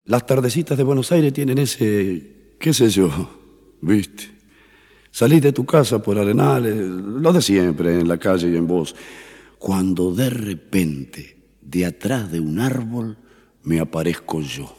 Las tardecitas de Buenos Aires tienen ese, qué sé yo, ¿viste? Salís de tu casa por Arenales, lo de siempre, en la calle y en vos, cuando de repente, de atrás de un árbol, me aparezco yo.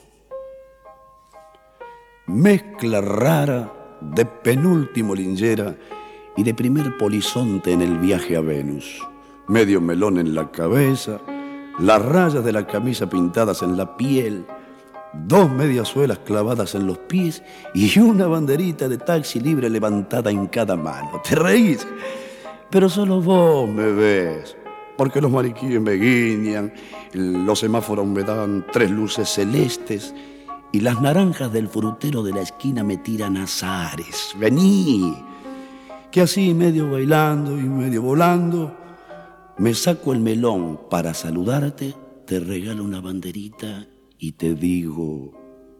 Mezcla rara de penúltimo linchera y de primer polizonte en el viaje a Venus. Medio melón en la cabeza, las rayas de la camisa pintadas en la piel, 2 mediasuelas clavadas en los pies y una banderita de taxi libre levantada en cada mano. ¿Te reís? Pero solo vos me ves, porque los mariquíes me guiñan, los semáforos me dan 3 luces celestes y las naranjas del frutero de la esquina me tiran azares. Vení, que así medio bailando y medio volando, me saco el melón para saludarte, te regalo una banderita y te digo: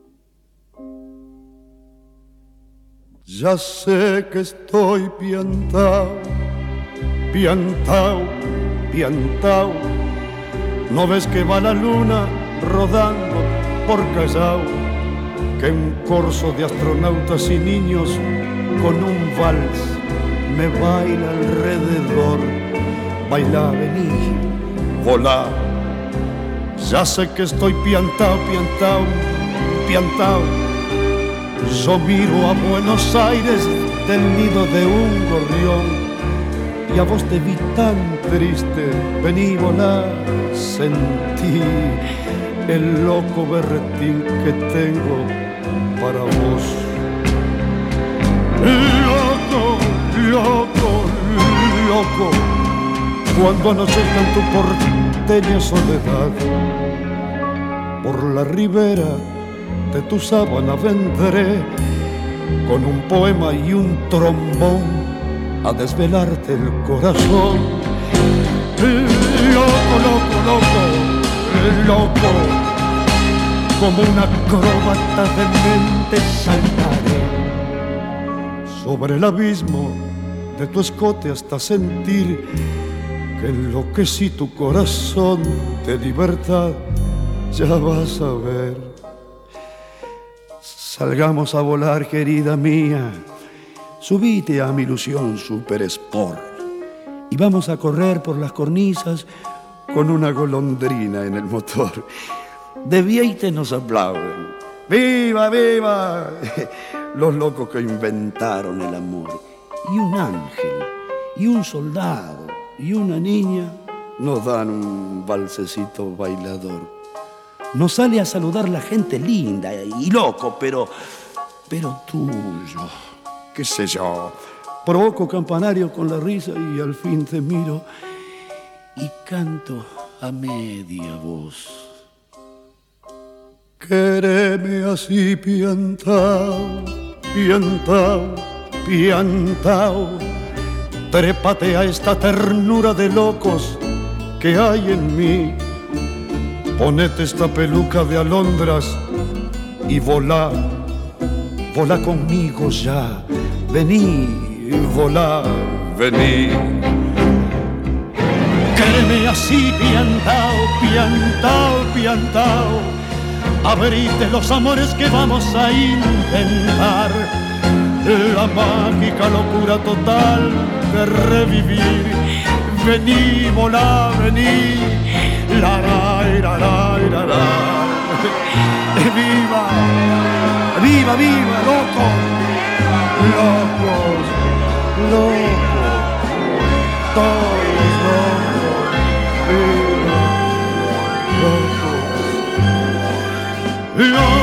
ya sé que estoy piantao, piantao, piantao. ¿No ves que va la luna rodando por Callao? Que un corso de astronautas y niños con un vals me baila alrededor. Bailá, vení, volá. Ya sé que estoy piantao, piantao, piantao. Yo miro a Buenos Aires del nido de un gorrión y a vos te vi tan triste. Vení, volá, sentí el loco berretín que tengo para vos. Loco, loco, loco, cuando anochezca en tu porteña soledad, por la ribera de tu sábana vendré con un poema y un trombón a desvelarte el corazón. Loco, loco, loco, loco, como un acróbata de mente saltaré sobre el abismo de tu escote hasta sentir que enloquecí tu corazón de libertad. Ya vas a ver. Salgamos a volar, querida mía. Subite a mi ilusión Super Sport y vamos a correr por las cornisas con una golondrina en el motor. De Vieite nos aplauden. ¡Viva, viva! Los locos que inventaron el amor. Y un ángel, y un soldado, y una niña nos dan un valsecito bailador. Nos sale a saludar la gente linda y loco, pero tuyo. ¿Qué sé yo? Provoco campanario con la risa y al fin te miro y canto a media voz. Quéreme así, piantao, piantao, piantao. Trépate a esta ternura de locos que hay en mí. Ponete esta peluca de alondras y volá, volá conmigo ya. Vení, volá, vení. Quéreme así, piantao, piantao, piantao. Abrite los amores que vamos a intentar. La mágica locura total de revivir. Vení, volá, vení. La, la, la, la, la. ¡Viva! ¡Viva, viva, loco! Locos, locos, todos locos, viva, locos, locos.